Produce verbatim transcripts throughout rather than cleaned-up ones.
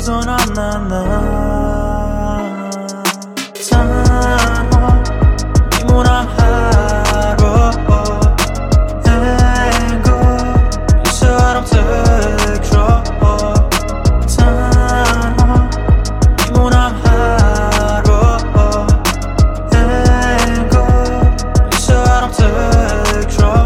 روزا نه نه نه تنها میمونم هر بار انگار میشه برام تکرار تنها میمونم هر بار انگار میشه برام تکرار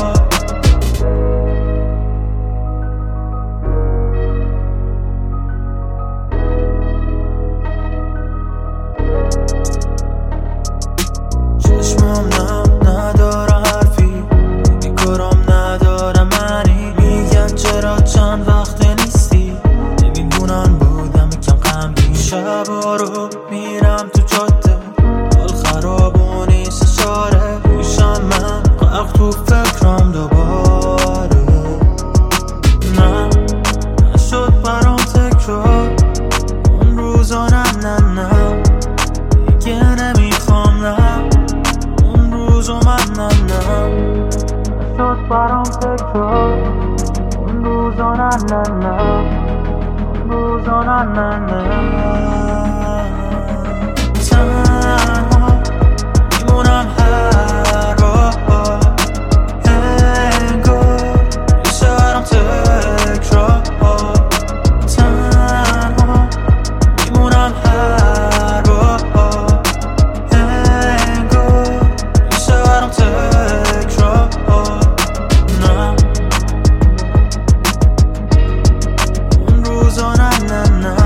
چشمم نم نداره حرفی بیکارم نداره معنی میگن چرا چند وقت نیستی نمیدونن بودم کم غمگین شبا رو میرم تو جاده حال خراب و نیست اشاره میشم من غرق تو فکرم دوباره نه نشد برام تکرار اون روزا نه نه نه دیگه نمیخوام نه اون روزو من نه نه نشد برام تکرار اون روزا نه نه نه اون روزا نه نه نه تنها میمونم هر بار انگار میشه برام تکرار تنها میمونم هر بار انگار میشه برام تکرار نه اون روزا نه نه نه